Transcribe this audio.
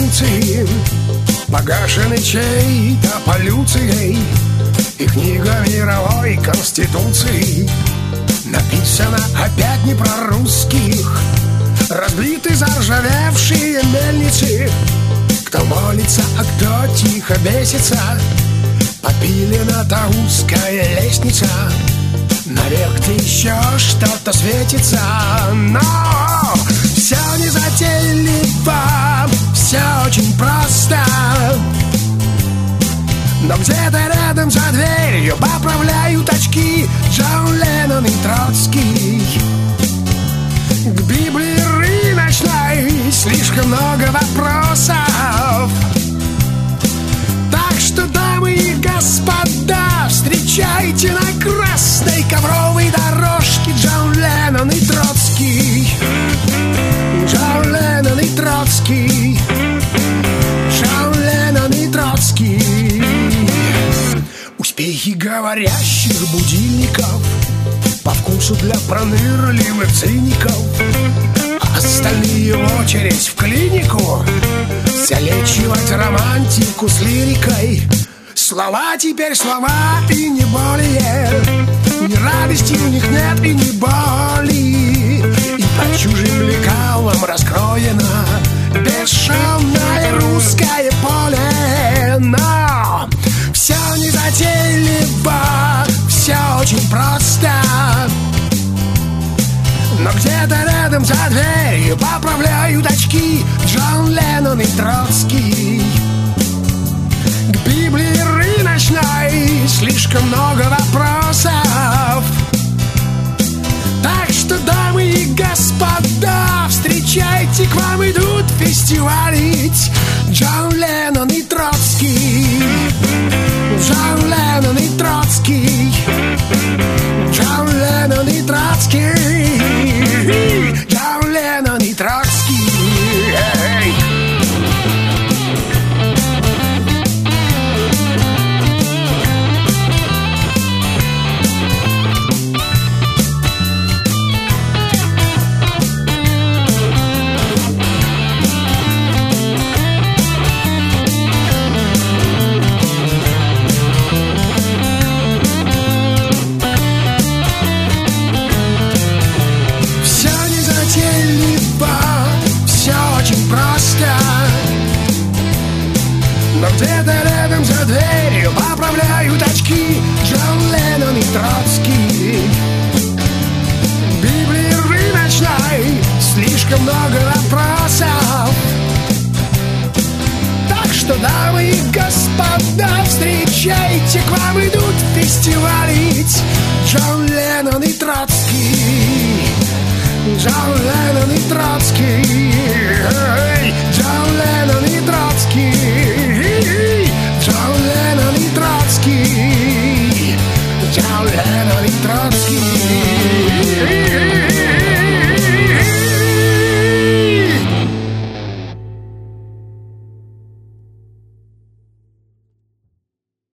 Конституции, погашены чьей-то полюцией, и книга мировой Конституции написана опять не про русских. Разбиты заржавевшие мельницы, кто молится, а кто тихо бесится. Попилена-то узкая лестница, наверх-то еще что-то светится. Но все не затейливо, все очень просто. Но где-то рядом за дверью поправляют очки Джон Леннон и Троцкий. К Библии рыночной слишком много вопросов. Так что, дамы и господа, встречайте на красной ковровой дорожке Джон Леннон и Троцкий. Джон Леннон и Троцкий. Джон Леннон и Троцкий. Успехи говорящих будильников по вкусу для пронырливых циников, а остальные в очередь в клинику залечивать романтику с лирикой. Слова теперь слова и не более, ни радости у них нет и ни боли. И под чужим лекалом раскроено бесшумное русское поле. Но все не затейливо, все очень просто. Но где-то рядом за дверью поправляют очки Джон Леннон и Троцкий. К Библии рыночной слишком много вопросов. Так что, дамы и господа, встречайте, к вам идут фестивалить Джон Леннон и Троцкий. Джон Леннон и Троцкий. Джон Леннон и Троцкий. Джон Леннон и Троцкий. Но где-то рядом за дверью поправляют очки Джон Леннон и Троцкий. В Библии рыночной слишком много вопросов. Так что, дамы и господа, встречайте, к вам идут фестивалить Джон Леннон и Троцкий. Джон Леннон и Троцкий. Джон Леннон и Троцкий. Джон Леннон и Троцкий. Джон Леннон и Троцкий.